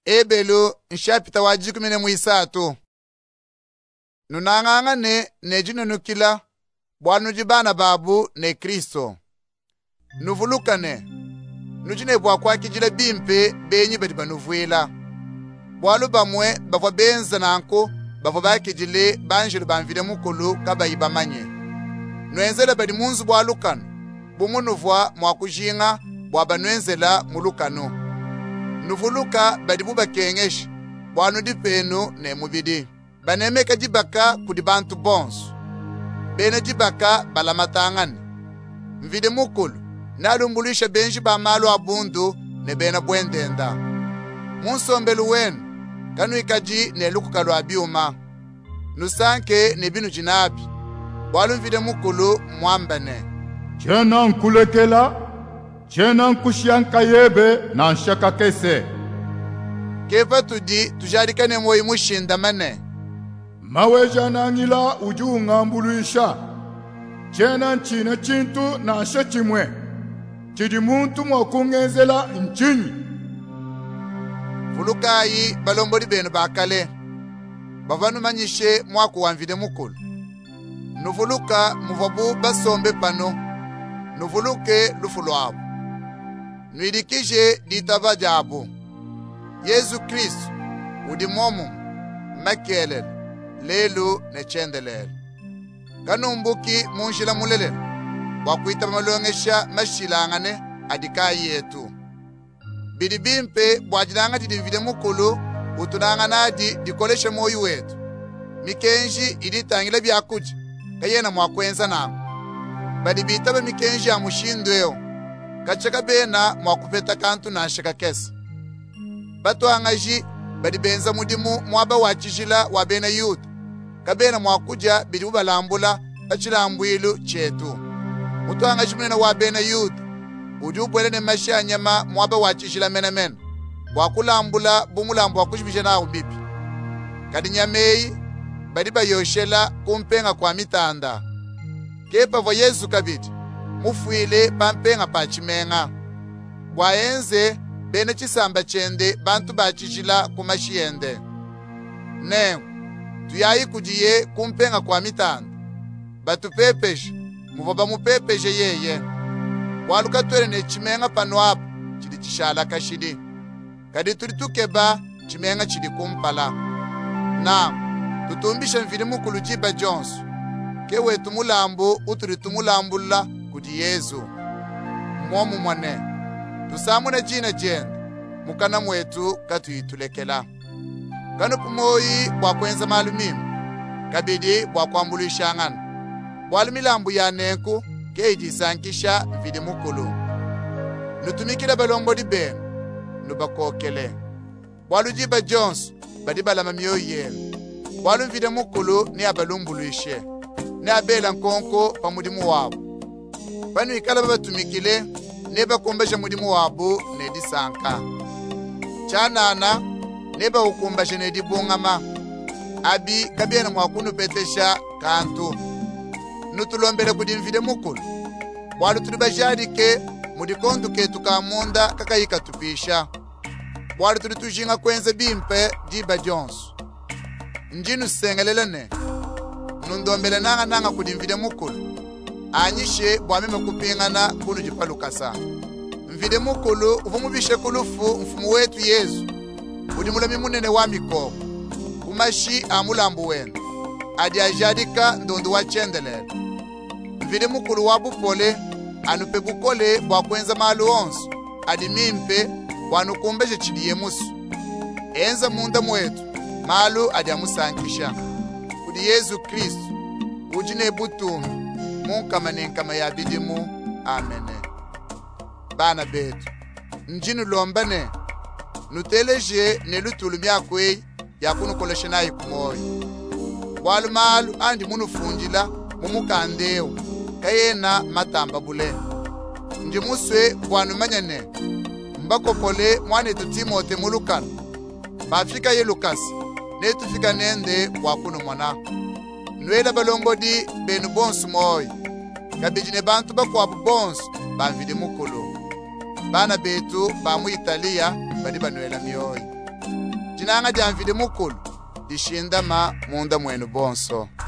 Ebelu nshapita wajikumine muisatu. Nunangangane nejinunukila bwanujibana babu ne Kristo. Nuvulukane nujine bwa kijile bimpe benyi badi banuvuela. Bwalu bamwe bava benza nanko bava bakijile banjilu banvide mukulu kabayi bamanye. Nwenzela badi munzu bwalukano bumunuvwa mwakujinga bwabanwenzela mulukano. Nuvuluka badi buba kengeshi bwanu dipenu ne mubidi. Banemeka jibaka kudi bantu bonsu. Bene jibaka balamatangani. Mvide mukulu nalumbulisha benji ba malu abundu ne bena bwendenda. Munsombelu wenu kanu ikaji ne lukukalu abiuma. Nusanke ne binu jinabi. Bwalu mvide mukulu mwambane. Chena nkulekela, chena nkushianka yebe na nshaka kese. Kefa tudi tujarikane moyi mushinda mane. Maweja nangila ujunga mbuluisha. Chena nchine chintu na nshe chimwe. Chidi muntu mwakungenzela nchinyi. Vulukayi balomboli benu bakale. Bavanu manyishe mwaku wanvide mukulu. Nuvuluka muvabu basombe pano. Nuvuluke lufulwabu. Nwidikije ditava jabu. Yesu Kristu udimomu makelele lelu ne chendelele. Kanumbuki munshila mulele wakuita malongesha mashilangane adikayi yetu. Bidibimpe bwajilanga tidivide mukulu utunanga nadi dikoleshe moyu wetu. Mikenji iditangile byakuja kayena mwakwenza nangu. Badibitaba mikenji ya mushindweo kachaka bena mwakupeta kantu na nshaka kesa. Batu angaji badibenza mudimu mwaba wachijila wabena yuda. Kabena mwakuja bidibu balambula bachilambwilu chetu. Mutu angaji munena wabena yuda. Ujubwele ne masha nyama mwaba wachijila mena. Wakulambula bumulambu wakujibisha na ubibi. Kadi nyameyi badiba yoshela kumpenga kwa mitanda. Kepa vo Yesu kabidi mufuile pampenga pachimenga. Waenze bene chisamba chende bantu bachijila kumashiende. Nengu tuyayi kujiye kumpenga kwa mitanda. Batu pepeje muvoba mupepeje yeye. Waluka tuere ne chimenga pano hapo chidi chishala kashidi. Kadi tulitukeba chimenga chidi kumpala. Na tutumbisha mvili mukulu jiba jonsu. Kewe tumulambu uturi tumulambula kudi Yesu. Mwomu mwane. Tusamune jina jende. Mukana mwetu katuyitulekela. Kanu pumoyi bwakwenza malumimu. Kabidi bwakwambulisha ngana. Bwalumilambu ya nenku keiti sankisha mvili mukulu. Nutumikila balombo di benu. Nubakokele. Bwalu jiba jonsu badibala mamio yele. Bwalu mvili mukulu ni abalumbuluishe. Ne abela nkonko pa mudimu wabo. Banu ikala babatumikile neba kumbasha mudimu wabo ne disanka. Chanana neba ukumbasha ne dibungama. Abi kabiena mwakunu petesha kantu. Nutulombele kudimvide mukulu. Bwalu tulibajadike mudikondu ketu kamunda kakayika tupisha. Bwalu tulitujinga kwenze bimpe diba jonsu. Njinu sengelelene. Nundombele nanga kudimvide mukulu. Anyishe bwameme kupingana kunu jipalukasa. Mvide mukulu uvumubishe kulufu mfumu wetu Yesu. Udimulami munene wa mikoko. Kumashi amulambu wenu. Adi ajadika ndondu wa chendelele. Mvide mukulu wabu pole. Anupe bukole bwakwenza malu onsu. Adi mimpe bwanukumbeje chidi yemusu. Enza munda mwetu. Malu adi amusankisha. Kudi Yesu Kristu ujine butumi munkama nenkama ya bidimu. Amene. Bana betu njinu lombane nuteleje nelutulu myakwe yakunukolesha nayi kumoyi. Bwalu malu andi munufunjila mumukandeu kayena matamba bule. Njimuswe bwanu manyane mbakopole mwanetu Timote mulukano. Bafika ye Lukasi netufika nende wakunu mwana. Nwela balongodi benu bonsu moyi. Kabijine bantu bakwabu bonsu banvide mukulu. Bana betu bamu Italia badi banwela mioyi. dinanga diamvile mukulu dishindama munda mwenu bonso.